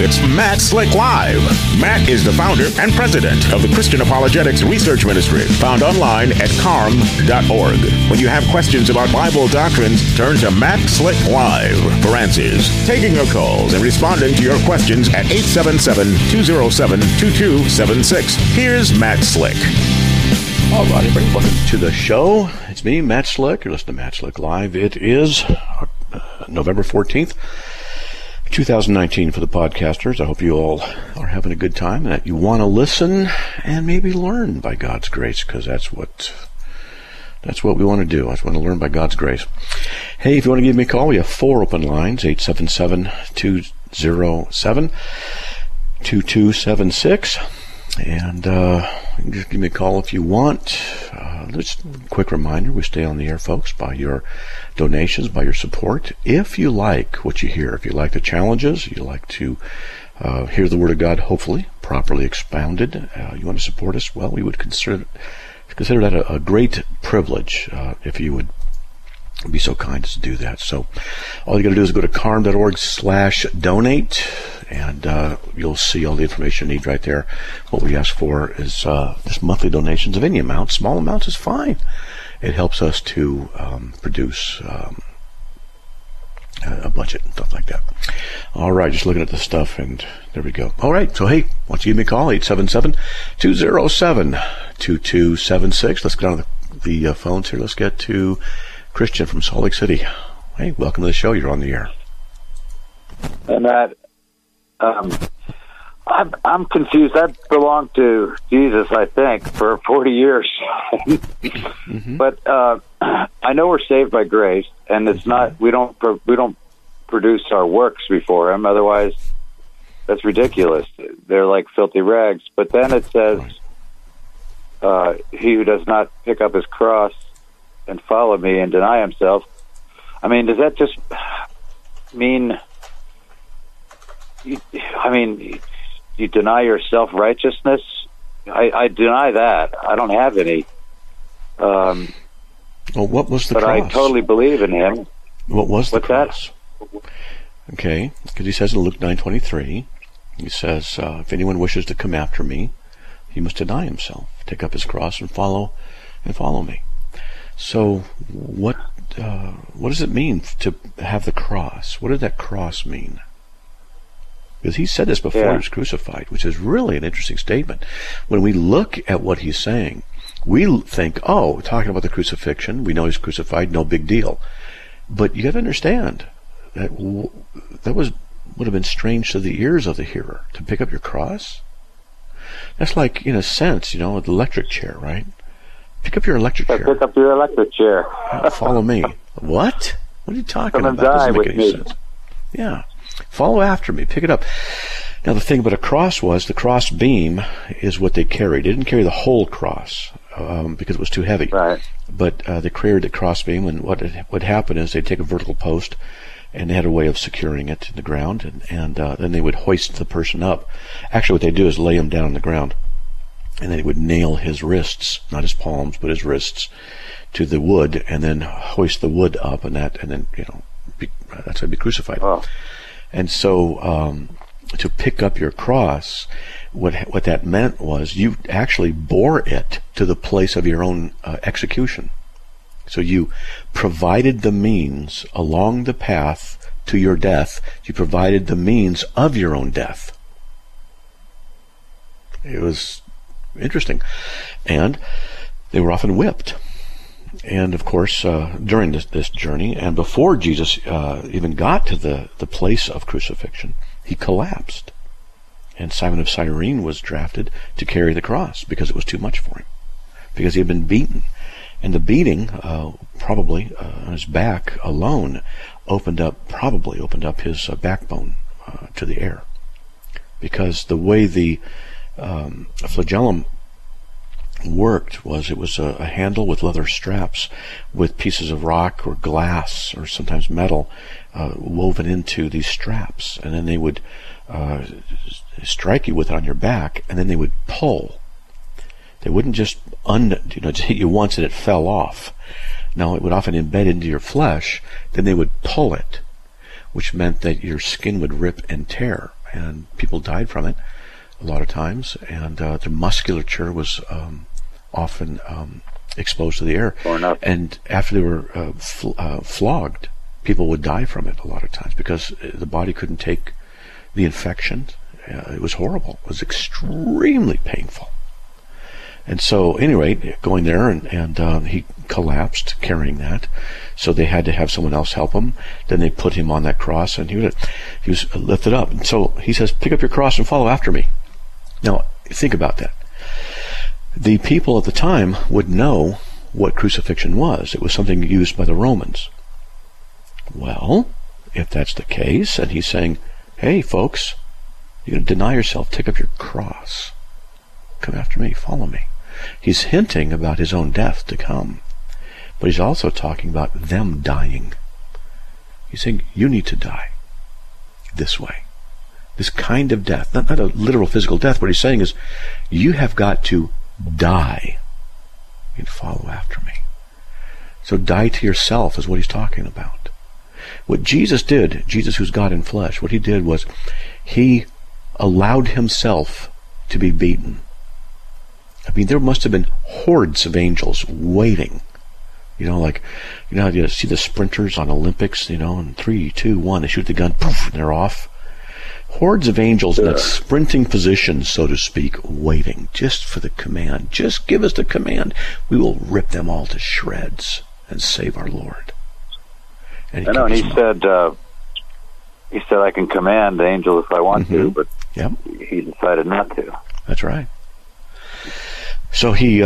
It's Matt Slick Live. Matt is the founder and president of the Christian Apologetics Research Ministry, found online at carm.org. When you have questions about Bible doctrines, turn to Matt Slick Live for answers. Taking your calls and responding to your questions at 877-207-2276. Here's Matt Slick. All right, everybody, welcome to the show. It's me, Matt Slick. You're listening to Matt Slick Live. It is November 14th, 2019 for the podcasters. I hope you all are having a good time and that you want to listen and maybe learn by God's grace, because that's what we want to do. I just want to learn by God's grace. Hey, if you want to give me a call, we have 4 open lines, 877-207-2276. And you can just give me a call if you want. Just a quick reminder, we stay on the air, folks, by your donations, by your support. If you like what you hear, if you like the challenges, you like to hear the Word of God, hopefully, properly expounded, you want to support us, well, we would consider that a great privilege if you would be so kind as to do that. So all you got to do is go to carm.org/donate, and you'll see all the information you need right there. What we ask for is just monthly donations of any amount. Small amounts is fine. It helps us to produce a budget and stuff like that. All right, just looking at the stuff, and there we go. All right, so hey, why don't you give me a call, 877-207-2276. Let's get on the phones here. Let's get to Christian from Salt Lake City. Hey, welcome to the show. You're on the air. Hey, Matt. I'm confused. I belonged to Jesus, I think, for 40 years. Mm-hmm. But I know we're saved by grace, and it's not. We don't produce our works before Him. Otherwise, that's ridiculous. They're like filthy rags. But then it says, "He who does not pick up his cross and follow me and deny himself." I mean, does that just mean? You deny your self-righteousness? I deny that. I don't have any. Well, what was the but cross? I totally believe in Him. What was the cross? That? Okay, because He says in Luke 9:23, He says, if anyone wishes to come after me, he must deny himself, take up his cross, and follow me. So, what does it mean to have the cross? What did that cross mean? Because He said this before He was crucified, which is really an interesting statement. When we look at what He's saying, we think, oh, talking about the crucifixion, we know He's crucified, no big deal. But you have to understand that would have been strange to the ears of the hearer, to pick up your cross. That's like, in a sense, the electric chair, right? Pick up your electric chair. Pick up your electric chair. Follow me. What? What are you talking about? Doesn't make any sense. Yeah. Follow after me. Pick it up. Now, the thing about a cross was the cross beam is what they carried. They didn't carry the whole cross because it was too heavy. Right. But they carried the cross beam, and what would happen is they'd take a vertical post, and they had a way of securing it to the ground, and then they would hoist the person up. Actually, what they do is lay him down on the ground, and then they would nail his wrists, not his palms, but his wrists, to the wood, and then hoist the wood up, and then that's how he'd be crucified. Oh. And so, to pick up your cross, what that meant was you actually bore it to the place of your own execution. So you provided the means along the path to your death. You provided the means of your own death. It was interesting. And they were often whipped. And of course, during this journey, and before Jesus even got to the place of crucifixion, He collapsed. And Simon of Cyrene was drafted to carry the cross because it was too much for him, because he had been beaten. And the beating, probably on his back alone, probably opened up his backbone to the air. Because the way the flagellum worked was it was a handle with leather straps with pieces of rock or glass or sometimes metal woven into these straps, and then they would strike you with it on your back, and then they would pull. They wouldn't just hit you once and it fell off. No, it would often embed into your flesh. Then they would pull it, which meant that your skin would rip and tear. and people died from it a lot of times, and the musculature was often exposed to the air. And after they were flogged, people would die from it a lot of times because the body couldn't take the infection. It was horrible. It was extremely painful. And so, anyway, going there, and he collapsed carrying that. So they had to have someone else help him. Then they put him on that cross, and he was lifted up. And so he says, pick up your cross and follow after me. Now, think about that. The people at the time would know what crucifixion was. It was something used by the Romans. Well, if that's the case, and he's saying, hey, folks, you're going to deny yourself, take up your cross. Come after me, follow me. He's hinting about his own death to come. But he's also talking about them dying. He's saying, you need to die this way. This kind of death. Not a literal physical death. What he's saying is, you have got to die and follow after me. So die to yourself is what he's talking about. What Jesus did, Jesus who's God in flesh, what he did was he allowed himself to be beaten. I mean, there must have been hordes of angels waiting. Like, how you see the sprinters on Olympics, and 3, 2, 1, they shoot the gun, poof, and they're off. Hordes of angels in that sprinting position, so to speak, waiting just for the command. Just give us the command. We will rip them all to shreds and save our Lord. And he said, I can command the angel if I want to, but he decided not to. That's right. So he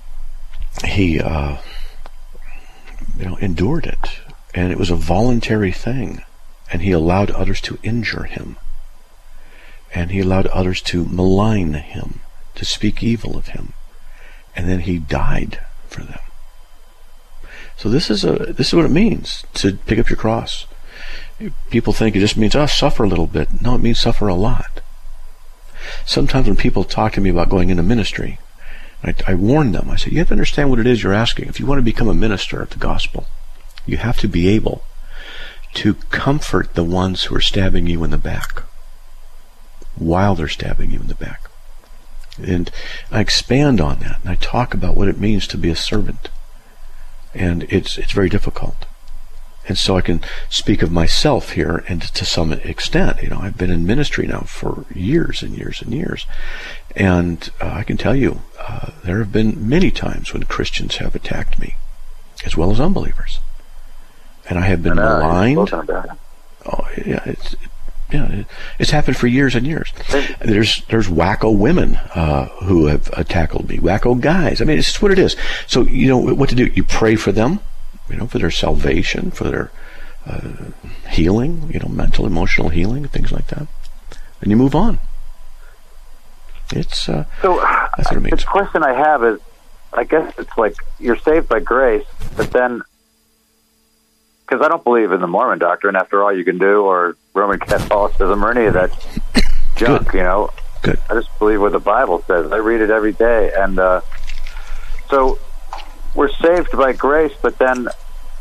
endured it, and it was a voluntary thing, and he allowed others to injure him, and he allowed others to malign him, to speak evil of him, and then he died for them. So this is what it means to pick up your cross. People think it just means suffer a little bit. No, it means suffer a lot. Sometimes when people talk to me about going into ministry, I warn them. I say, you have to understand what it is you're asking. If you want to become a minister of the gospel, you have to be able to comfort the ones who are stabbing you in the back while they're stabbing you in the back. And I expand on that, and I talk about what it means to be a servant. And it's very difficult. And so I can speak of myself here, and to some extent, I've been in ministry now for years and years and years. And I can tell you, there have been many times when Christians have attacked me, as well as unbelievers. And I have been maligned. Oh, yeah, it's happened for years and years. There's wacko women who have tackled me, wacko guys. I mean, it's just what it is. So you know what to do. You pray for them, for their salvation, for their healing, mental, emotional healing, things like that, and you move on. It's that's what it means. The question I have is, I guess it's like you're saved by grace, but then, because I don't believe in the Mormon doctrine, after all you can do, or Roman Catholicism, or any of that junk, Good. I just believe what the Bible says. I read it every day, and so we're saved by grace, but then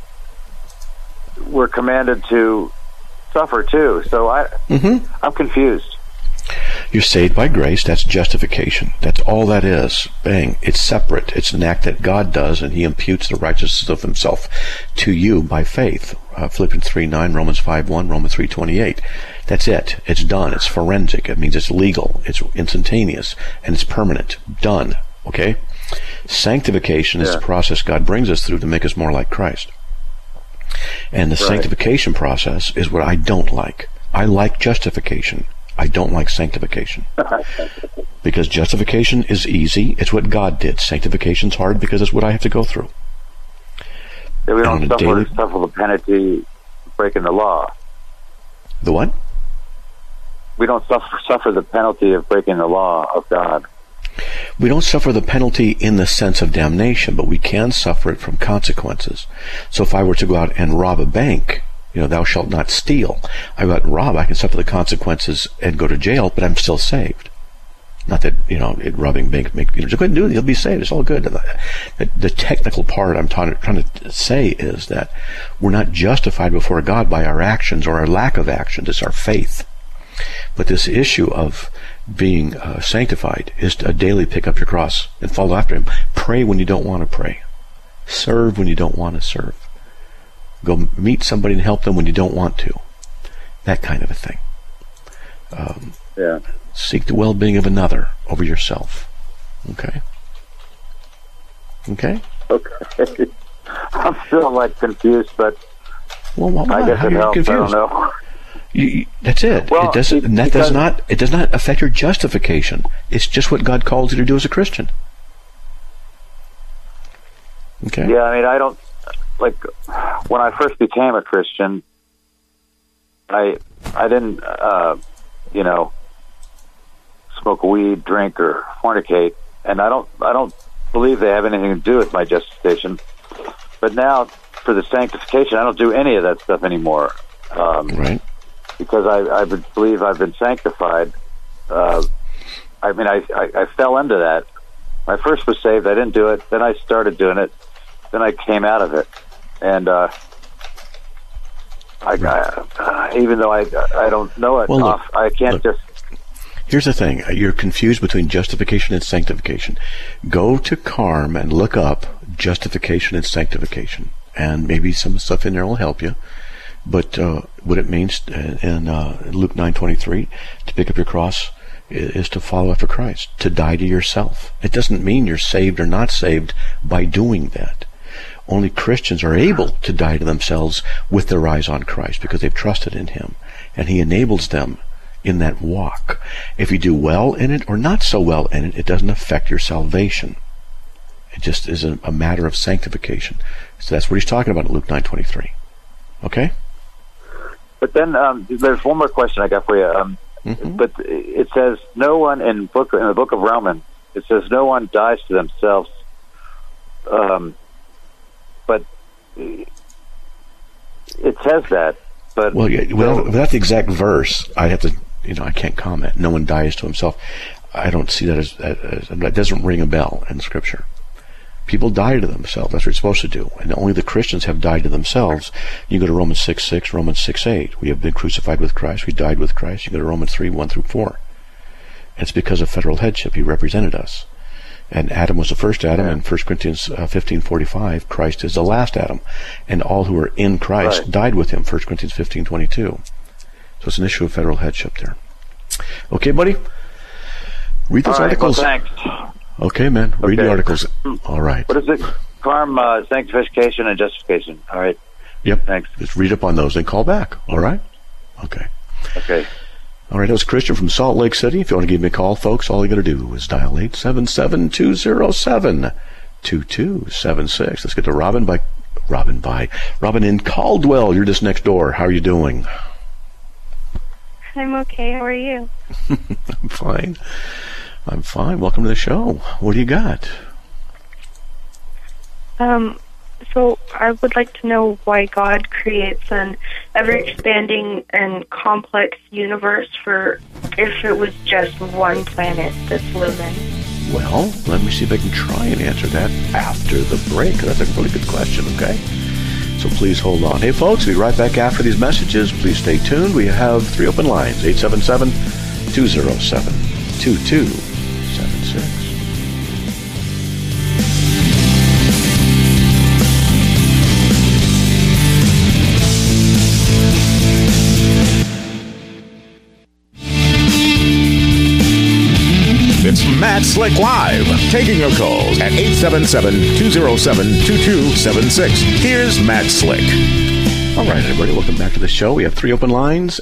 we're commanded to suffer too. So I'm confused. You're saved by grace. That's justification. That's all that is. Bang. It's separate. It's an act that God does, and he imputes the righteousness of himself to you by faith. Philippians 3:9, Romans 5:1, Romans 3:28. That's it. It's done. It's forensic. It means it's legal. It's instantaneous, and it's permanent. Done. Okay? Sanctification is the process God brings us through to make us more like Christ. And the sanctification process is what I don't like. I like justification. I don't like sanctification. Because justification is easy. It's what God did. Sanctification's hard because it's what I have to go through. Yeah, we don't suffer the penalty of breaking the law. The what? We don't suffer the penalty of breaking the law of God. We don't suffer the penalty in the sense of damnation, but we can suffer it from consequences. So if I were to go out and rob a bank, thou shalt not steal. I go out and rob, I can suffer the consequences and go to jail, but I'm still saved. Not that, robbing bank, just go ahead and do it, you'll be saved, it's all good. The technical part I'm trying to say is that we're not justified before God by our actions or our lack of actions, it's our faith. But this issue of being sanctified is to daily pick up your cross and follow after him. Pray when you don't want to pray. Serve when you don't want to serve. Go meet somebody and help them when you don't want to. That kind of a thing. Seek the well-being of another over yourself. Okay? Okay? Okay. I'm still confused, but well, I guess it helps. Confused? I don't know. That's it. Well, it does not affect your justification. It's just what God calls you to do as a Christian. Okay? Yeah, I mean, I don't, when I first became a Christian, I didn't, smoke weed, drink, or fornicate, and I don't believe they have anything to do with my justification. But now, for the sanctification, I don't do any of that stuff anymore. Right. Because I believe I've been sanctified. I fell into that. When I first was saved, I didn't do it. Then I started doing it. Then I came out of it. And even though I don't know it, I can't just... Here's the thing. You're confused between justification and sanctification. Go to CARM and look up justification and sanctification. And maybe some stuff in there will help you. But what it means in Luke 9:23, to pick up your cross, is to follow after Christ, to die to yourself. It doesn't mean you're saved or not saved by doing that. Only Christians are able to die to themselves with their eyes on Christ because they've trusted in him. And he enables them in that walk. If you do well in it or not so well in it, it doesn't affect your salvation. It just is a matter of sanctification. So that's what he's talking about in Luke 9:23. Okay? But then there's one more question I got for you. But it says no one in the book of Romans. It says no one dies to themselves. But it says that. But without the exact verse, I have to. I can't comment. No one dies to himself. I don't see that as that doesn't ring a bell in Scripture. People die to themselves. That's what you're supposed to do. And only the Christians have died to themselves. You go to Romans 6:6, Romans 6:8. We have been crucified with Christ. We died with Christ. You go to Romans 3:1-4. It's because of federal headship. He represented us. And Adam was the first Adam. In 1 Corinthians 15:45, Christ is the last Adam. And all who are in Christ died with him, 1 Corinthians 15:22. So it's an issue of federal headship there. Okay, buddy? Read those articles. Well, thanks. Okay, man. Read the articles. All right. What is it? CARM, sanctification and justification. All right. Yep. Thanks. Just read up on those and call back. All right? Okay. Okay. All right. That was Christian from Salt Lake City. If you want to give me a call, folks, all you got to do is dial 877-207-2276. Let's get to Robin in Caldwell. You're just next door. How are you doing? I'm okay. How are you? I'm fine. Welcome to the show. What do you got? So I would like to know why God creates an ever-expanding and complex universe if it was just one planet that's living. Well, let me see if I can try and answer that after the break. That's a really good question, okay? So please hold on. Hey, folks, we'll be right back after these messages. Please stay tuned. We have 3 open lines, 877-207-2276. It's Matt Slick Live, taking your calls at 877-207-2276. Here's Matt Slick. All right, everybody, welcome back to the show. We have 3 open lines,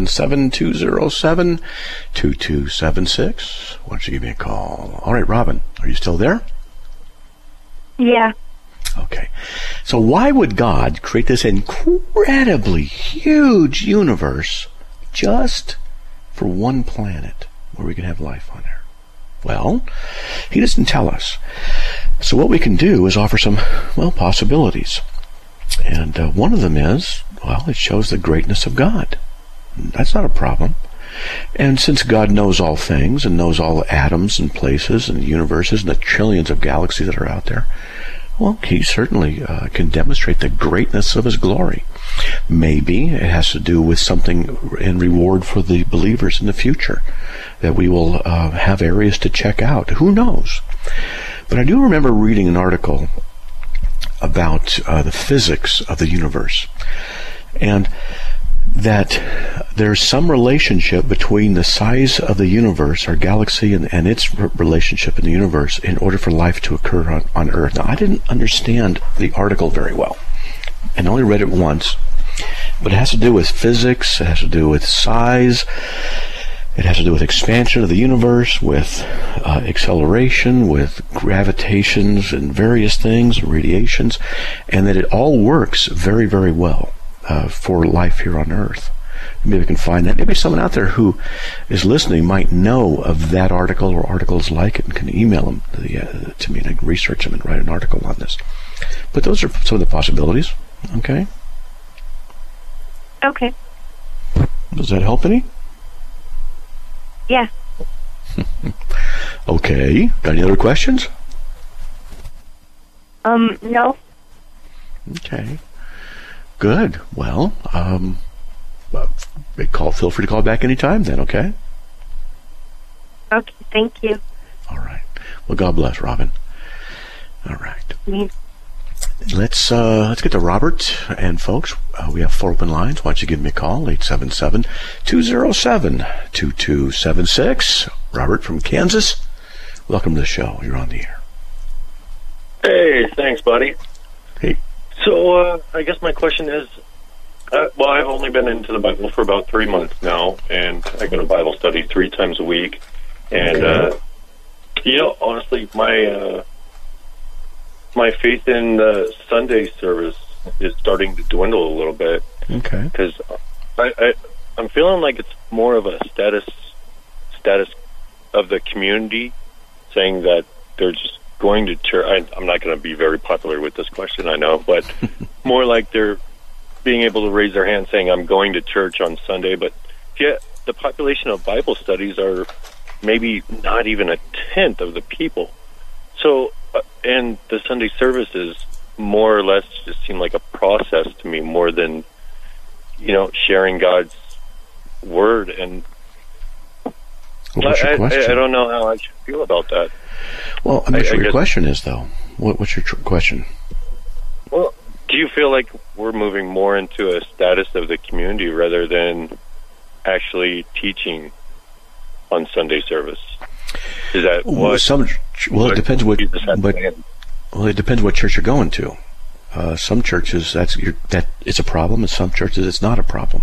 877-207-2276. Why don't you give me a call? All right, Robin, are you still there? Yeah. Okay. So why would God create this incredibly huge universe just for one planet where we can have life on there? Well, he doesn't tell us. So what we can do is offer some, possibilities. And one of them is, it shows the greatness of God. That's not a problem. And since God knows all things and knows all atoms and places and universes and the trillions of galaxies that are out there, Well, he certainly can demonstrate the greatness of his glory. Maybe it has to do with something in reward for the believers in the future, that we will have areas to check out. Who knows? But I do remember reading an article about the physics of the universe, and that there's some relationship between the size of the universe, our galaxy, and its relationship in the universe in order for life to occur on Earth. Now, I didn't understand the article very well, and only read it once, but it has to do with physics, it has to do with size, it has to do with expansion of the universe, with acceleration, with gravitations and various things, radiations, and that it all works very, very well for life here on Earth. Maybe we can find that. Maybe someone out there who is listening might know of that article or articles like it and can email them to me, and I can research them and write an article on this. But those are some of the possibilities. Okay? Okay. Does that help any? Yeah. Okay. Got any other questions? No. Okay. Good. Well, feel free to call back anytime then, okay? Okay, thank you. All right. Well, God bless, Robin. All right. Let's get to Robert. And folks, we have 4 open lines. Why don't you give me a call, 877-207-2276. Robert from Kansas. Welcome to the show. You're on the air. Hey, thanks, buddy. Hey. So, I guess my question is, well, I've only been into the Bible for about 3 months now, and I go to Bible study 3 times a week. And, honestly, my faith in the Sunday service is starting to dwindle a little bit. Okay. Because I'm feeling like it's more of a status of the community, saying that they're just going to church. I'm not going to be very popular with this question, I know, but more like they're being able to raise their hand saying, I'm going to church on Sunday. But yet the population of Bible studies are maybe not even a tenth of the people. So, and the Sunday services more or less just seem like a process to me more than, sharing God's word. And what's your question? I don't know how I should feel about that. Well, I'm not sure what your question is, though. What's your question? Well, do you feel like we're moving more into a status of the community rather than actually teaching on Sunday service? Is that what? It depends it depends what church you're going to. Some churches that it's a problem, and some churches it's not a problem.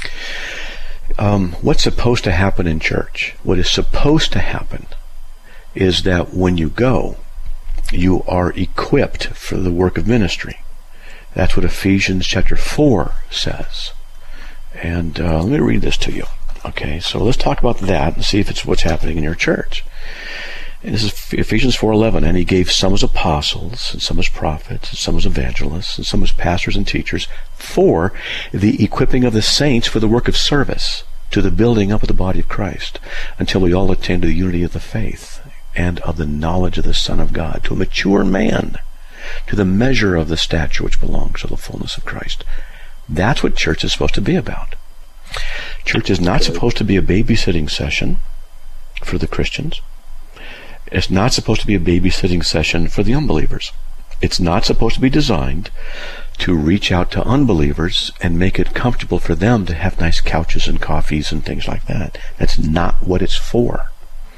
What's supposed to happen in church? What is supposed to happen is that when you go, you are equipped for the work of ministry. That's what Ephesians chapter 4 says. And let me read this to you. Okay, so let's talk about that and see if it's what's happening in your church. And this is Ephesians 4:11. And he gave some as apostles, and some as prophets, and some as evangelists, and some as pastors and teachers, for the equipping of the saints for the work of service, to the building up of the body of Christ, until we all attain to the unity of the faith and of the knowledge of the Son of God, to a mature man, to the measure of the stature which belongs to the fullness of Christ. That's what church is supposed to be about. Church is not supposed to be a babysitting session for the Christians. It's not supposed to be a babysitting session for the unbelievers. It's not supposed to be designed to reach out to unbelievers and make it comfortable for them to have nice couches and coffees and things like that. That's not what it's for.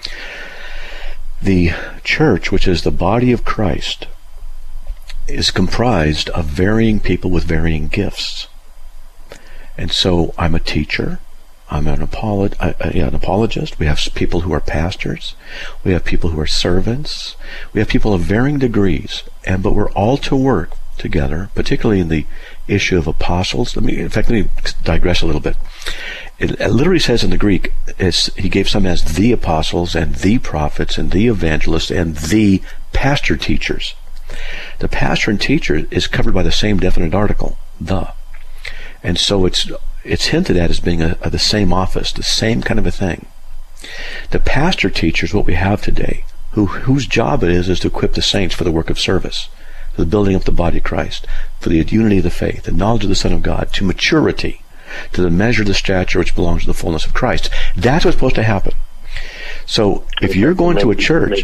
The church, which is the body of Christ, is comprised of varying people with varying gifts. And so I'm a teacher. I'm an apologist. We have people who are pastors. We have people who are servants. We have people of varying degrees. But we're all to work together, particularly in the issue of apostles. Let me digress a little bit. It literally says in the Greek, he gave some as the apostles and the prophets and the evangelists and the pastor teachers. The pastor and teacher is covered by the same definite article, the. And so it's hinted at as being the same office, the same kind of a thing. The pastor teacher is what we have today, whose job it is to equip the saints for the work of service. for the building up the body of Christ, for the unity of the faith, the knowledge of the Son of God, to maturity, to the measure of the stature which belongs to the fullness of Christ. That's what's supposed to happen. So if you're going to a church...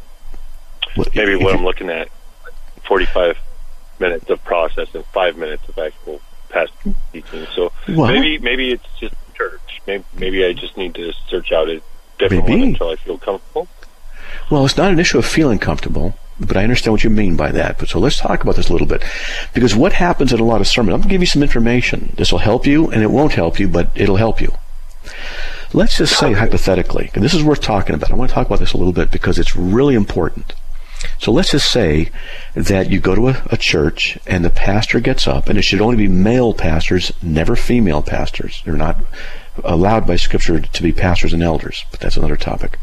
Maybe what I'm looking at, 45 minutes of process and 5 minutes of actual past teaching. So maybe it's just church. Maybe I just need to search out a different one until I feel comfortable. Well, it's not an issue of feeling comfortable, but I understand what you mean by that. But so let's talk about this a little bit. Because what happens in a lot of sermons, I'm going to give you some information. This will help you, and it won't help you, but it'll help you. Let's just say hypothetically, and this is worth talking about. I want to talk about this a little bit because it's really important. So let's just say that you go to a church and the pastor gets up, and it should only be male pastors, never female pastors. They're not allowed by Scripture to be pastors and elders, but that's another topic.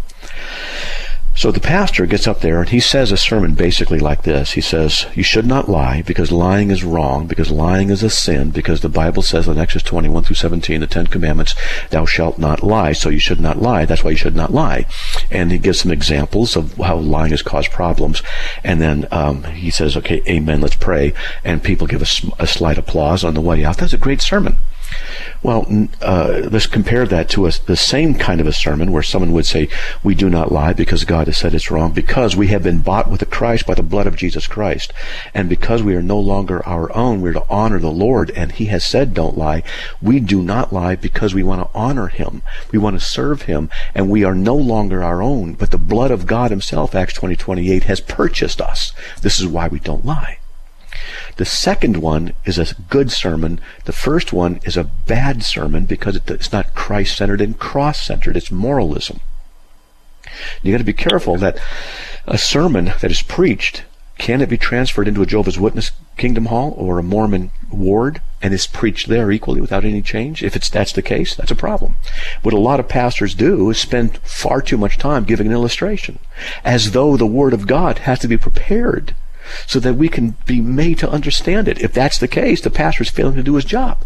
So the pastor gets up there and he says a sermon basically like this. He says, you should not lie because lying is wrong, because lying is a sin, because the Bible says in Exodus 21 through 17, the 10 Commandments, thou shalt not lie, so you should not lie. That's why you should not lie. And he gives some examples of how lying has caused problems. And then he says, okay, amen, let's pray. And people give a slight applause on the way out. That's a great sermon. Well, let's compare that to the same kind of a sermon where someone would say, we do not lie because God has said it's wrong, because we have been bought with a Christ by the blood of Jesus Christ, and because we are no longer our own, we're to honor the Lord, and He has said don't lie. We do not lie because we want to honor Him. We want to serve Him, and we are no longer our own, but the blood of God Himself, Acts 20:28, has purchased us. This is why we don't lie. The second one is a good sermon. The first one is a bad sermon because it's not Christ-centered and cross-centered. It's moralism. You got to be careful that a sermon that is preached, can it be transferred into a Jehovah's Witness Kingdom Hall or a Mormon ward and is preached there equally without any change? If that's the case, that's a problem. What a lot of pastors do is spend far too much time giving an illustration, as though the Word of God has to be prepared so that we can be made to understand it. If that's the case, the pastor is failing to do his job.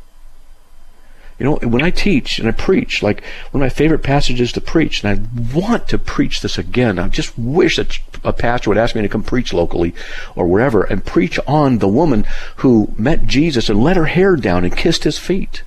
You know, when I teach and I preach, like one of my favorite passages to preach, and I want to preach this again, I just wish that a pastor would ask me to come preach locally or wherever and preach on the woman who met Jesus and let her hair down and kissed His feet.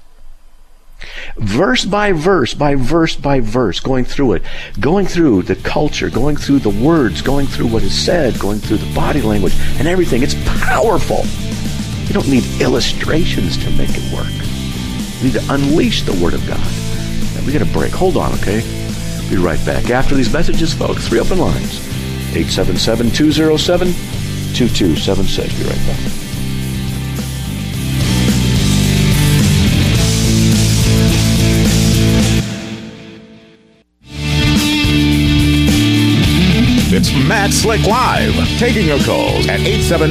Verse by verse, by verse by verse, going through it, going through the culture, going through the words, going through what is said, going through the body language and everything. It's powerful. You don't need illustrations to make it work. You need to unleash the Word of God. Now, we got a break. Hold on, okay? Be right back after these messages, folks. 3 open lines. 877-207-2276. Be right back. It's Matt Slick Live, taking your calls at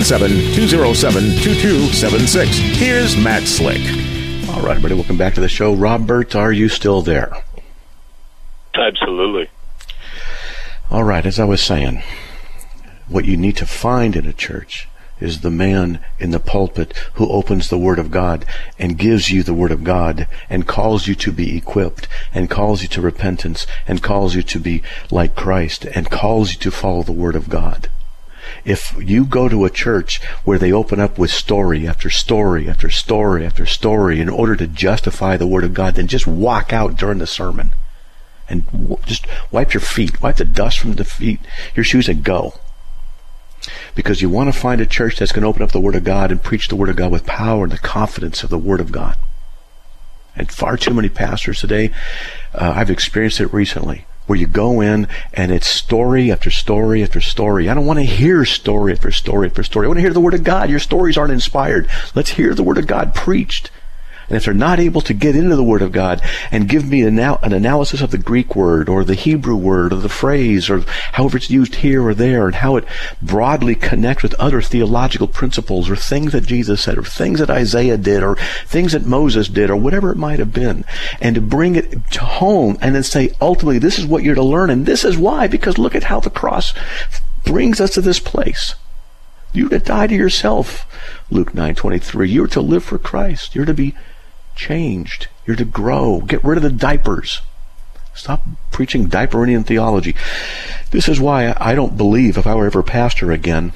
877-207-2276. Here's Matt Slick. All right, everybody, welcome back to the show. Robert, are you still there? Absolutely. All right, as I was saying, what you need to find in a church is the man in the pulpit who opens the Word of God and gives you the Word of God and calls you to be equipped and calls you to repentance and calls you to be like Christ and calls you to follow the Word of God. If you go to a church where they open up with story after story after story after story in order to justify the Word of God, then just walk out during the sermon and just wipe your feet, wipe the dust from the feet, your shoes, and go. Because you want to find a church that's going to open up the Word of God and preach the Word of God with power and the confidence of the Word of God. And far too many pastors today, I've experienced it recently, where you go in and it's story after story after story. I don't want to hear story after story after story. I want to hear the Word of God. Your stories aren't inspired. Let's hear the Word of God preached. And if they're not able to get into the Word of God and give me an analysis of the Greek word or the Hebrew word or the phrase or however it's used here or there and how it broadly connects with other theological principles or things that Jesus said or things that Isaiah did or things that Moses did or whatever it might have been, and to bring it to home and then say, ultimately, this is what you're to learn and this is why, because look at how the cross brings us to this place. You're to die to yourself, Luke 9:23. You're to live for Christ. You're to be changed. You're to grow. Get rid of the diapers. Stop preaching diaperian theology. This is why I don't believe if I were ever a pastor again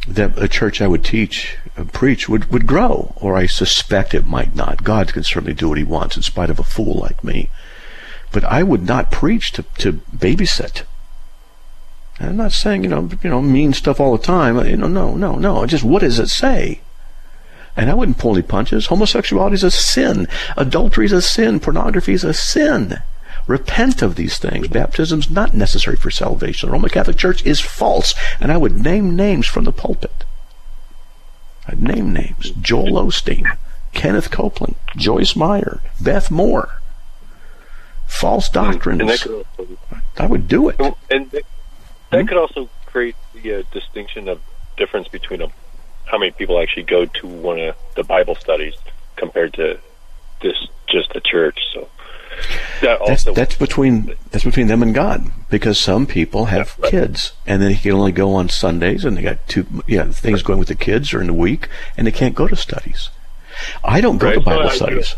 that a church I would preach would grow, or I suspect it might not. God can certainly do what he wants in spite of a fool like me. But I would not preach to babysit. I'm not saying, mean stuff all the time. No. Just what does it say? And I wouldn't pull any punches. Homosexuality is a sin. Adultery is a sin. Pornography is a sin. Repent of these things. Baptism's not necessary for salvation. The Roman Catholic Church is false. And I would name names from the pulpit. I'd name names. Joel Osteen, Kenneth Copeland, Joyce Meyer, Beth Moore. False doctrines. I would do it. And that could also create the distinction of difference between how many people actually go to one of the Bible studies compared to just the church. So that's between them and God, because some people have kids, and then he can only go on Sundays, and they got things going with the kids during the week, and they can't go to studies. I don't go to Bible studies.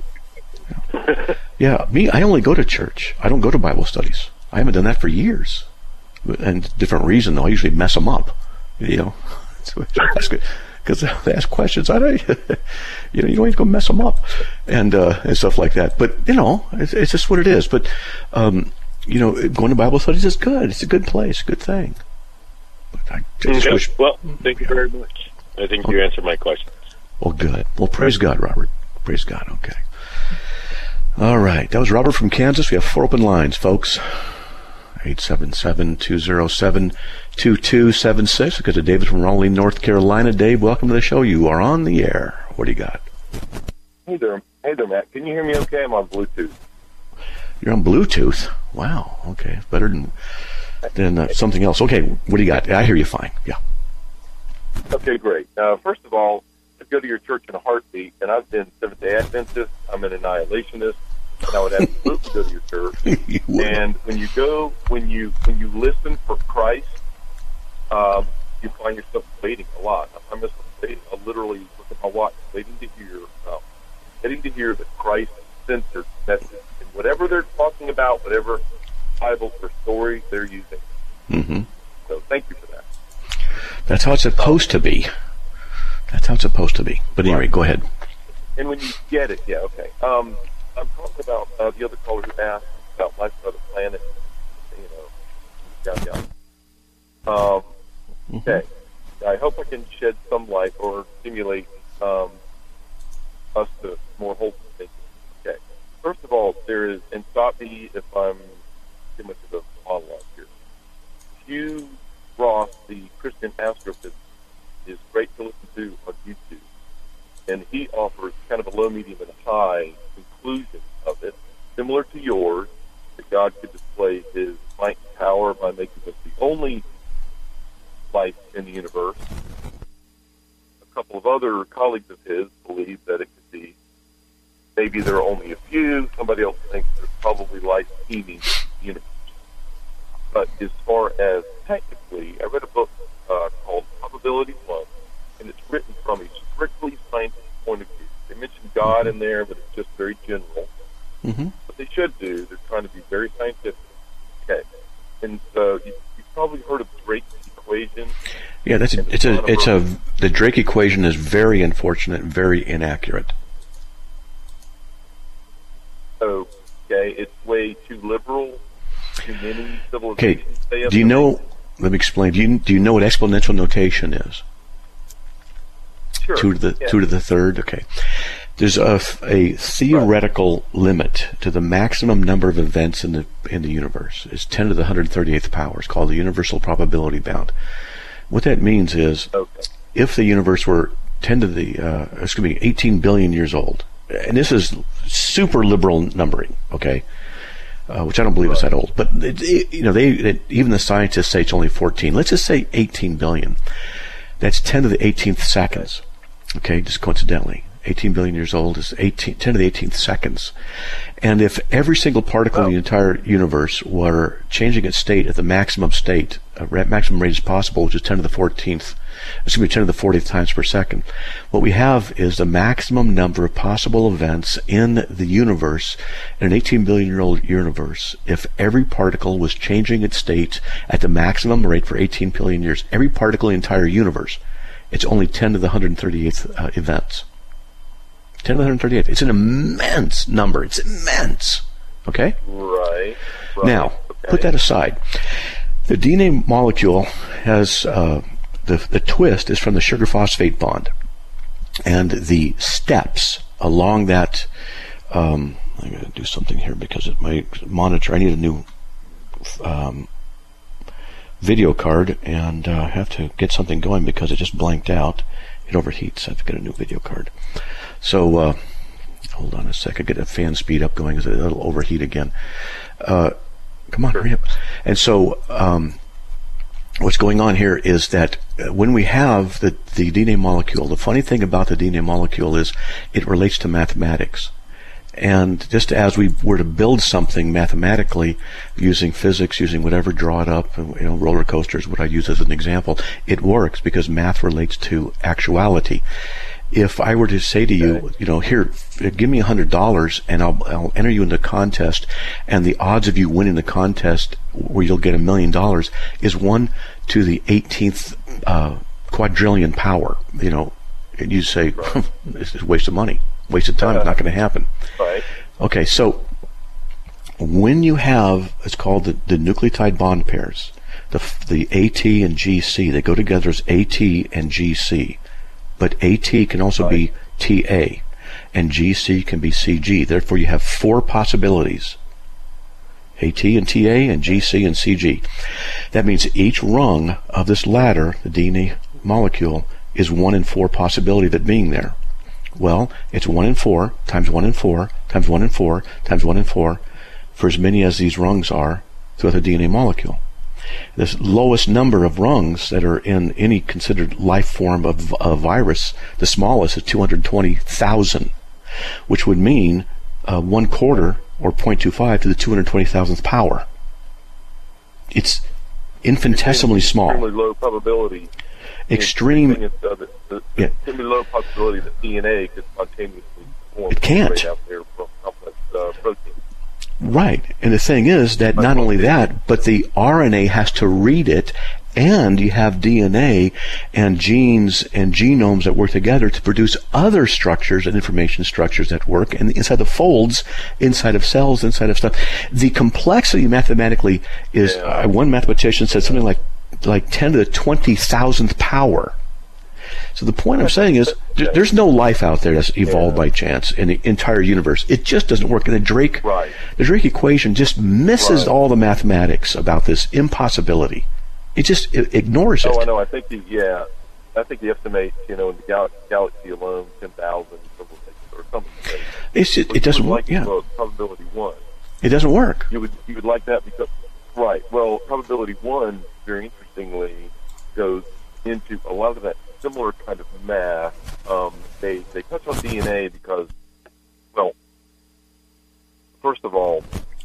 I only go to church. I don't go to Bible studies. I haven't done that for years. And different reason, though. I usually mess them up, because they ask questions. You don't even go mess them up, and stuff like that. But it's just what it is. But going to Bible studies is good. It's a good place, good thing. But I just wish. Well, thank you very much. I think you answered my questions. Well, good. Well, praise God, Robert. Praise God. Okay. All right. That was Robert from Kansas. We have 4 open lines, folks. 877-207-2276. Because of David from Raleigh, North Carolina. Dave, welcome to the show. You are on the air. What do you got? Hey there, Matt. Can you hear me okay? I'm on Bluetooth. You're on Bluetooth? Wow. Okay. Better than something else. Okay. What do you got? I hear you fine. Yeah. Okay, great. First of all, I go to your church in a heartbeat, and I've been Seventh-day Adventist. I'm an annihilationist. And I would absolutely go to your church. And when you listen for Christ, you find yourself waiting a lot. I find myself waiting. I literally look at my watch, waiting to hear that Christ sends their message. And whatever they're talking about, whatever Bible or story they're using. Mm-hmm. So thank you for that. That's how it's supposed to be. That's how it's supposed to be. But anyway, go ahead. And when you get it, okay. I'm talking about the other caller who asked about life on other planets. Okay. I hope I can shed some light or stimulate us to more wholesome thinking. Okay. First of all, there is, and stop me if I'm too much of a monologue here. Hugh Ross, the Christian astrophysicist, is great to listen to on YouTube. And he offers kind of a low, medium, and high conclusion of it, similar to yours, that God could display his might and power by making us the only life in the universe. A couple of other colleagues of his believe that it could be, maybe there are only a few. Somebody else thinks there's probably life teeming in the universe. But as far as technically, I read a book called Probability One, and it's written from a strictly scientific point of view. They mention God in there, but it's just very general. Mm-hmm. What they should do, they're trying to be very scientific. Okay, and so you've probably heard of Drake's equation. Yeah, the Drake equation is very unfortunate and very inaccurate. Okay, it's way too liberal. Too many civilizations. Okay, do you know? Let me explain. Do you know what exponential notation is? Sure. 2 to the third. Okay. There's a theoretical limit to the maximum number of events in the universe. It's 10 to the 138th power. It's called the universal probability bound. What that means is, if the universe were 18 billion years old, and this is super liberal numbering, okay, which I don't believe is that old, but even the scientists say it's only 14. Let's just say 18 billion. That's 10 to the 18th seconds. Okay, just coincidentally. 18 billion years old is 10 to the 18th seconds. And if every single particle in the entire universe were changing its state at the maximum rate as possible, which is 10 to the 14th It's going to be 10 to the 40th times per second. What we have is the maximum number of possible events in the universe, in an 18 billion-year-old universe. If every particle was changing its state at the maximum rate for 18 billion years, every particle in the entire universe, it's only 10 to the 138th events. 10 to the 138th. It's an immense number. It's immense. Okay? Right. Now, put that aside. The DNA molecule has the twist is from the sugar phosphate bond, and the steps along that. I'm going to do something here because of my monitor. I need a new video card, and I have to get something going because it just blanked out. It overheats. I have to get a new video card. So hold on a second. Get a fan speed up going because it'll overheat again. Come on, hurry up. And so what's going on here is that when we have the DNA molecule, the funny thing about the DNA molecule is it relates to mathematics. And just as we were to build something mathematically using physics, using whatever, draw it up, roller coasters, what I use as an example, it works because math relates to actuality. If I were to say to you, here, give me $100 and I'll enter you into a contest, and the odds of you winning the contest where you'll get $1 million is 1 to the 18th quadrillion power. And you say, this is a waste of money, waste of time, it's not going to happen. Right. Okay, so when you have, it's called the nucleotide bond pairs, the AT and GC, they go together as AT and GC. But AT can also be TA, and GC can be CG. Therefore, you have 4 possibilities. AT and TA and GC and CG. That means each rung of this ladder, the DNA molecule, is 1 in 4 possibility of it being there. Well, it's 1 in 4 times 1 in 4 times 1 in 4 times 1 in 4 for as many as these rungs are throughout the DNA molecule. The lowest number of rungs that are in any considered life form of a virus, the smallest is 220,000, which would mean 1/4 or 0.25 to the 220,000th power. It's infinitesimally small. Extremely low probability. Extreme. Extremely low possibility that DNA could spontaneously form. It can't. Out there from complex proteins. Right. And the thing is that not only that, but the RNA has to read it, and you have DNA and genes and genomes that work together to produce other structures and information structures that work, and inside the folds, inside of cells, inside of stuff. The complexity mathematically is, one mathematician said something like 10 to the 20,000th power. So the point I'm saying is there's no life out there that's evolved by chance in the entire universe. It just doesn't work. And the Drake equation just misses all the mathematics about this impossibility. It just ignores it. Oh, I know. I think the estimate, in the galaxy alone, 10,000 or something. It doesn't work. Probability 1. It doesn't work. You would like that because well, probability 1, very interestingly, goes into a lot of that similar kind of math. They touch on DNA because, well, first of all,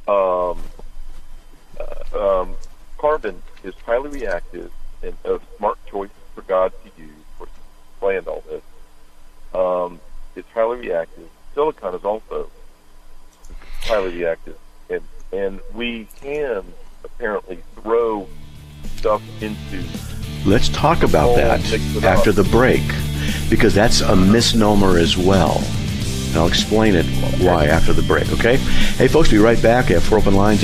carbon is highly reactive and a smart choice for God to use. Of course, He planned all this. It's highly reactive. Silicon is also highly reactive, and we can apparently throw stuff into. Let's talk about that after the break, because that's a misnomer as well. And I'll explain it why after the break, okay? Hey, folks, be right back. I have 4 open lines,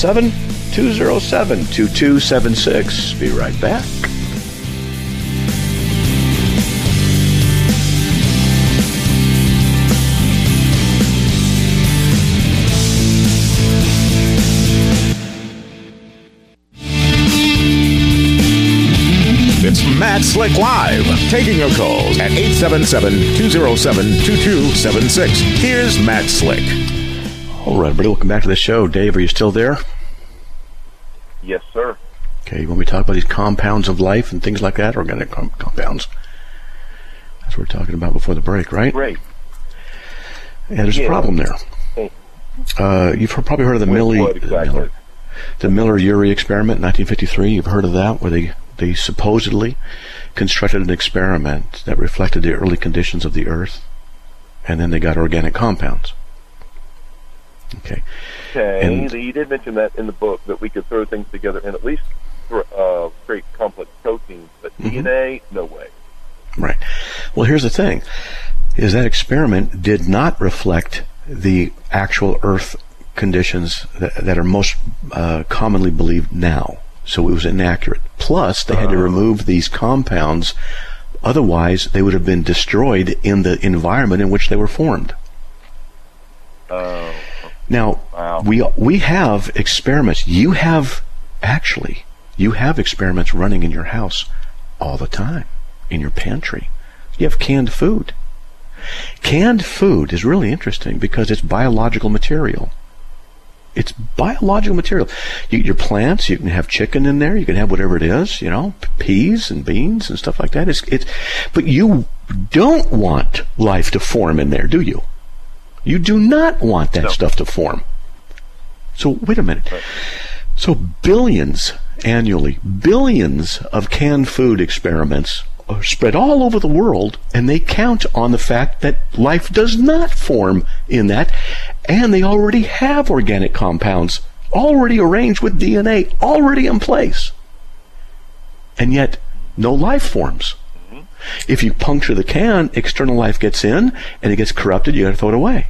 877-207-2276. Be right back. It's Matt Slick Live, taking your calls at 877-207-2276. Here's Matt Slick. All right, everybody, welcome back to the show. Dave, are you still there? Yes, sir. Okay, you want me to talk about these compounds of life and things like that, organic compounds? That's what we're talking about before the break, right? Great. Yeah, there's a problem there. You've probably heard of the Miller-Urey experiment in 1953. You've heard of that, where they They supposedly constructed an experiment that reflected the early conditions of the earth, and then they got organic compounds. Okay. And you did mention that in the book, that we could throw things together and at least create complex proteins, but DNA, no way. Right. Well, here's the thing, is that experiment did not reflect the actual earth conditions that are most commonly believed now. So it was inaccurate. Plus, they had to remove these compounds, otherwise they would have been destroyed in the environment in which they were formed. Now, we have experiments. You have experiments running in your house all the time, in your pantry. You have canned food. Canned food is really interesting because it's biological material. It's biological material. Your plants, you can have chicken in there, you can have whatever it is, peas and beans and stuff like that. But you don't want life to form in there, do you? You do not want that stuff to form. So wait a minute. Right. So annually, billions of canned food experiments are spread all over the world, and they count on the fact that life does not form in that, and they already have organic compounds already arranged with DNA already in place. And yet, no life forms. If you puncture the can, external life gets in, and it gets corrupted, you got to throw it away.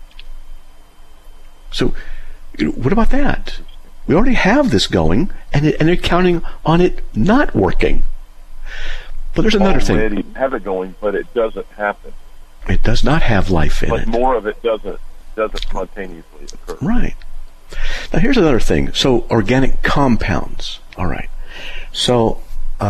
So, what about that? We already have this going, and they're counting on it not working. But there's another thing. Already have it going, but it doesn't happen. It does not have life in it. But more of it doesn't spontaneously occur. Right. Now here's another thing. So organic compounds. All right. So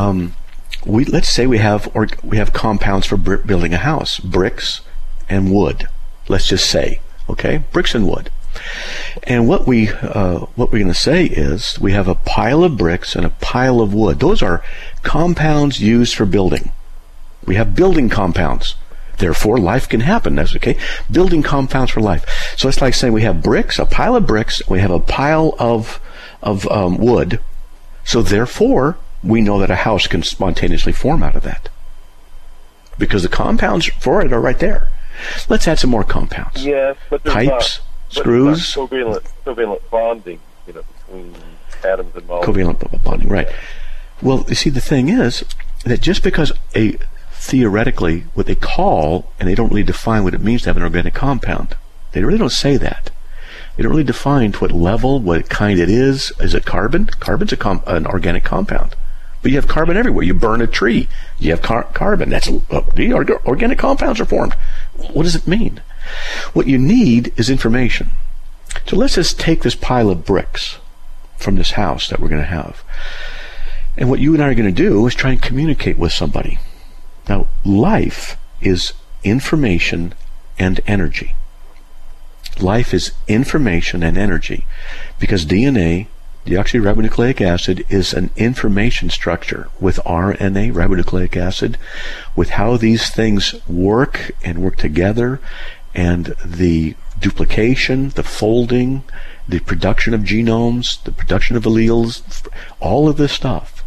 let's say we have compounds for building a house, bricks and wood. Let's just say, okay, bricks and wood. And what we're going to say is we have a pile of bricks and a pile of wood. Those are compounds used for building. We have building compounds. Therefore, life can happen. That's okay. Building compounds for life. So it's like saying we have bricks, a pile of bricks, we have a pile of wood. So therefore, we know that a house can spontaneously form out of that, because the compounds for it are right there. Let's add some more compounds. Yes, but pipes. Screws, covalent bonding, between atoms and molecules. Covalent bonding, right? Well, you see, the thing is that just because theoretically what they call, and they don't really define what it means to have an organic compound. They really don't say that. They don't really define to what level, what kind it is. Is it carbon? Carbon's an organic compound. But you have carbon everywhere. You burn a tree, you have carbon. That's the organic compounds are formed. What does it mean? What you need is information. So let's just take this pile of bricks from this house that we're going to have. And what you and I are going to do is try and communicate with somebody. Now, life is information and energy. Life is information and energy, because DNA, deoxyribonucleic acid, is an information structure with RNA, ribonucleic acid, with how these things work and work together, and the duplication, the folding, the production of genomes, the production of alleles, all of this stuff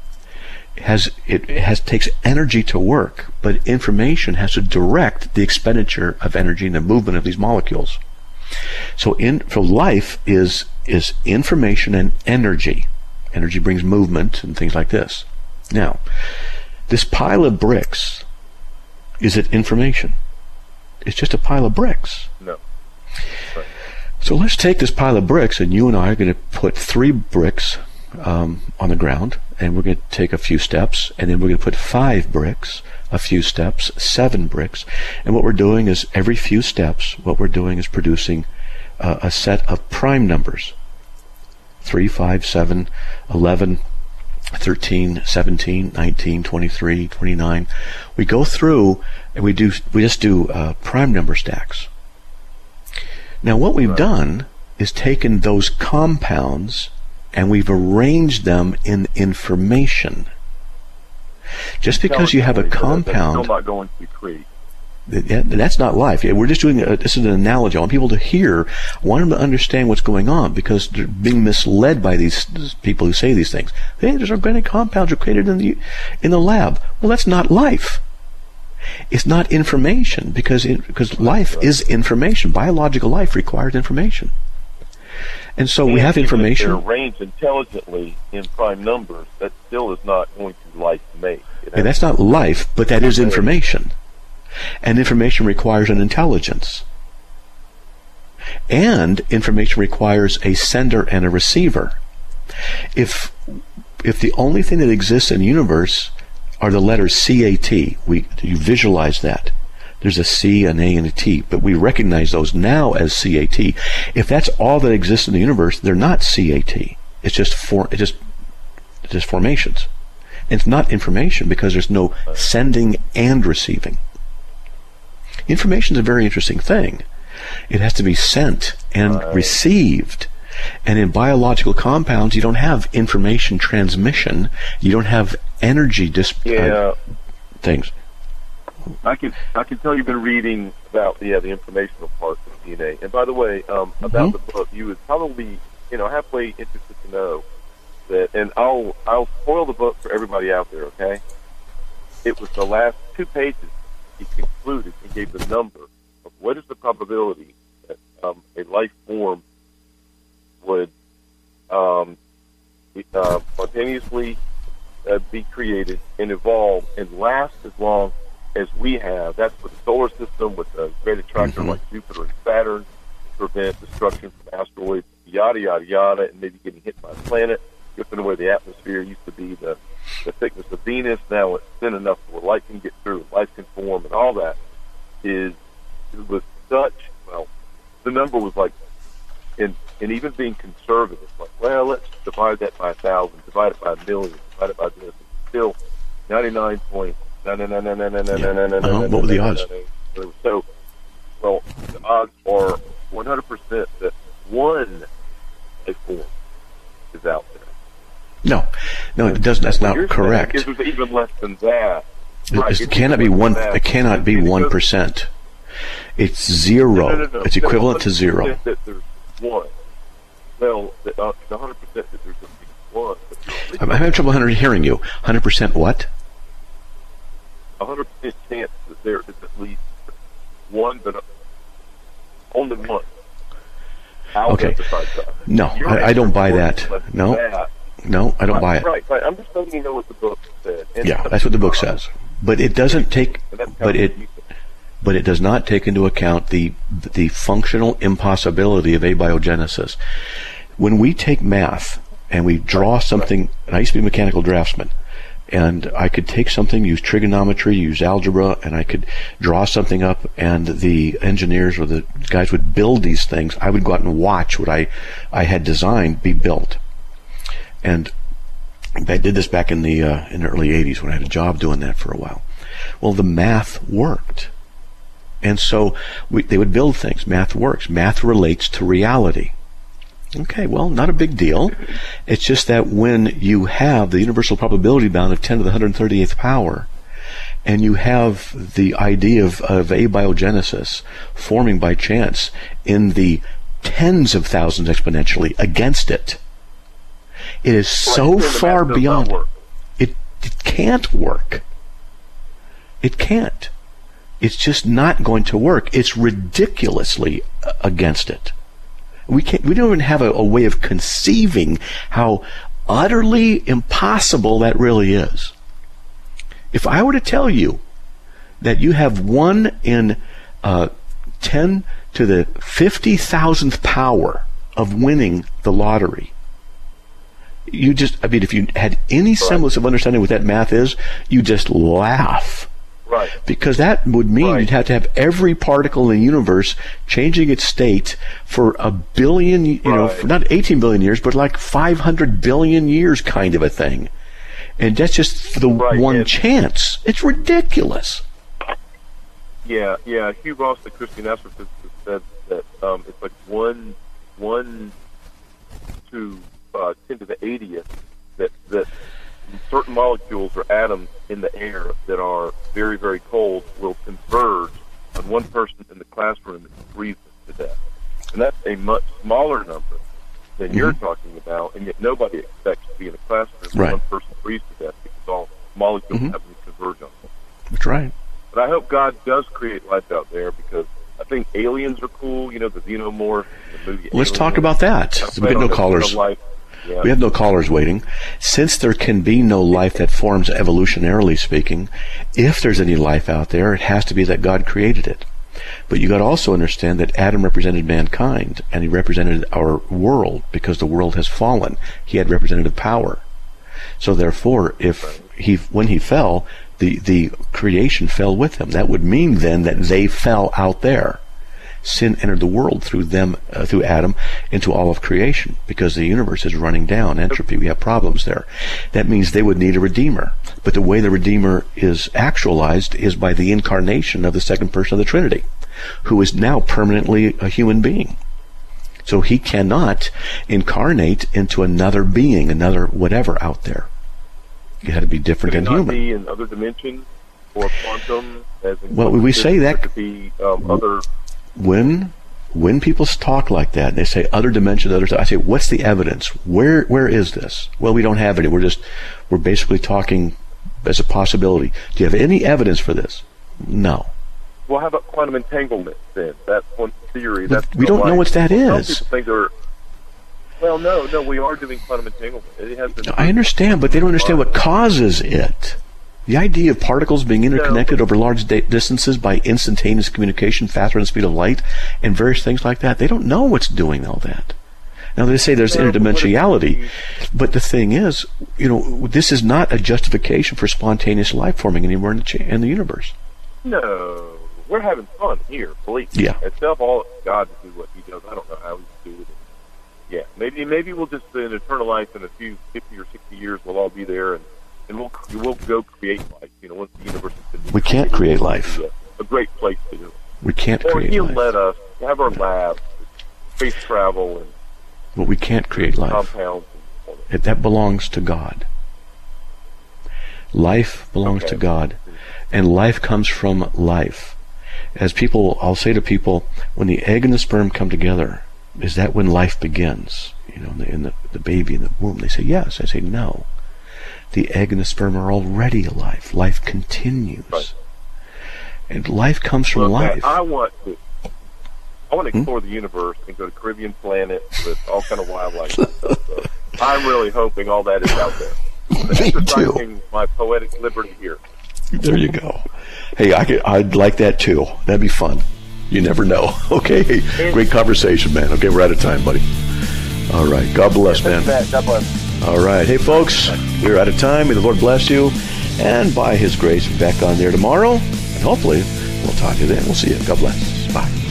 takes energy to work, but information has to direct the expenditure of energy and the movement of these molecules. So life is information and energy. Energy brings movement and things like this. Now, this pile of bricks, is it information? It's just a pile of bricks. No. Right. So let's take this pile of bricks, and you and I are going to put 3 bricks on the ground, and we're going to take a few steps, and then we're going to put 5 bricks, a few steps, 7 bricks. And what we're doing is every few steps, what we're doing is producing a set of prime numbers. 3, 5, 7, 11, 13, 17, 19, 23, 29. We go through and we just do prime number stacks. Now what we've done is taken those compounds and we've arranged them in information. Just because you have a compound, that's still not going to be created. That's not life. We're just doing this is an analogy. I want people to hear. I want them to understand what's going on, because they're being misled by these people who say these things. Hey, there's organic compounds are created in the lab. Well, that's not life. It's not information, because life is information. Biological life requires information. And so we have information. If they're arranged intelligently in prime numbers, that still is not going to life make. That's not life, but that is information. And information requires an intelligence. And information requires a sender and a receiver. If the only thing that exists in the universe are the letters CAT, you visualize that. There's a C, an A, and a T, but we recognize those now as CAT. If that's all that exists in the universe, they're not CAT. It's just formations. It's not information, because there's no sending and receiving. Information is a very interesting thing. It has to be sent and received. And in biological compounds, you don't have information transmission. You don't have energy things. I can tell you've been reading about the informational parts of DNA. And by the way, about the book, you would probably halfway interested to know that. And I'll spoil the book for everybody out there. Okay, it was the last 2 pages. He concluded and gave the number of what is the probability that a life form would spontaneously be created and evolve and last as long as we have. That's with the solar system, with a great attractor like Jupiter and Saturn, to prevent destruction from asteroids, yada, yada, yada, and maybe getting hit by a planet, drifting away the atmosphere. Used to be the thickness of Venus. Now it's thin enough where light can get through, life can form, and all that was such, the number was like, and even being conservative, like, well, let's divide that by 1,000, divide it by 1,000,000, divide it by this. It's still 99 point. What were the odds? So, the odds are 100% that one form is out there. No, it doesn't. That's not correct. It was even less than that. It cannot be 1. It cannot be 1%. It's zero. No. It's equivalent to zero. That there's one. Well, the 100% that there's going to be one. I'm having trouble hearing you. 100% what? 100% chance that there is at least one, but only one. Okay. No, I don't buy that. No, I don't buy it. Right. I'm just letting you know what the book said. Yeah, that's what the book says. But it doesn't take. But it does not take into account the functional impossibility of abiogenesis. When we take math and we draw something, and I used to be a mechanical draftsman, and I could take something, use trigonometry, use algebra, and I could draw something up, and the engineers or the guys would build these things. I would go out and watch what I had designed be built. And I did this back in the early 80s when I had a job doing that for a while. Well, the math worked. And so they would build things. Math works. Math relates to reality. Okay, well, not a big deal. It's just that when you have the universal probability bound of 10 to the 138th power, and you have the idea of abiogenesis forming by chance in the tens of thousands exponentially against it, it is so far beyond. It can't work. It can't. It's just not going to work. It's ridiculously against it. We don't even have a way of conceiving how utterly impossible that really is. If I were to tell you that you have 1 in 10 to the 50,000th power of winning the lottery, if you had any semblance of understanding what that math is, you just laugh. Right. Because that would mean you'd have to have every particle in the universe changing its state for a billion, for not 18 billion years, but like 500 billion years kind of a thing. And that's just the one chance. It's ridiculous. Yeah. Hugh Ross, the Christian astrophysicist, said that it's like 1 to 10 to the 80th that certain molecules or atoms in the air that are very, very cold will converge on one person in the classroom that freezes to death. And that's a much smaller number than you're talking about, and yet nobody expects to be in a classroom where one person freezes to death because all molecules have to converge on them. That's right. But I hope God does create life out there, because I think aliens are cool, the xenomorph, the movie. Let's talk about that. We have no callers. Yeah. We have no callers waiting. Since there can be no life that forms evolutionarily speaking, if there's any life out there, it has to be that God created it. But you got to also understand that Adam represented mankind, and he represented our world because the world has fallen. He had representative power. So therefore, when he fell, the creation fell with him. That would mean then that they fell out there. Sin entered the world through them, through Adam, into all of creation, because the universe is running down, entropy. We have problems there. That means they would need a redeemer. But the way the redeemer is actualized is by the incarnation of the second person of the Trinity, who is now permanently a human being. So he cannot incarnate into another being, another whatever out there. It had to be different than human. Could it not be in other dimensions or quantum? Well, we say that. Could be other. When people talk like that, and they say other dimensions, I say, what's the evidence? Where is this? Well, we don't have any. We're basically talking as a possibility. Do you have any evidence for this? No. Well, how about quantum entanglement then? That's one theory. We don't know what that is. Some people think well, no, we are doing quantum entanglement. It has been. I understand, but they don't understand what causes it. The idea of particles being interconnected over large distances by instantaneous communication, faster than the speed of light, and various things like that, they don't know what's doing all that. Now, they say there's interdimensionality, but the thing is, this is not a justification for spontaneous life forming anywhere in the universe. No, we're having fun here, believe me. Yeah. It's all up to God to do what he does. I don't know how he do it. Yeah, maybe we'll just, in eternal life, in a few 50 or 60 years, we'll all be there, and we'll go create life. Once the universe has been. We can't create life. A great place to do it. We can't create life. Or he'll let us have our labs, space travel, and. But we can't create life. Compounds. That belongs to God. Life belongs to God, and life comes from life. I'll say to people, when the egg and the sperm come together, is that when life begins? In the baby in the womb. They say yes. I say no. The egg and the sperm are already alive. Life continues. Right. And life comes from life. I want to explore the universe and go to Caribbean planet with all kind of wildlife and stuff. So I'm really hoping all that is out there. Me exercising my poetic liberty here. There you go. Hey, I'd like that too. That'd be fun. You never know. Okay, great conversation, man. Okay, we're out of time, buddy. All right, God bless, man. God bless. All right, hey, folks, we're out of time. May the Lord bless you, and by His grace, we'll be back on there tomorrow, and hopefully we'll talk to you then. We'll see you. God bless. Bye.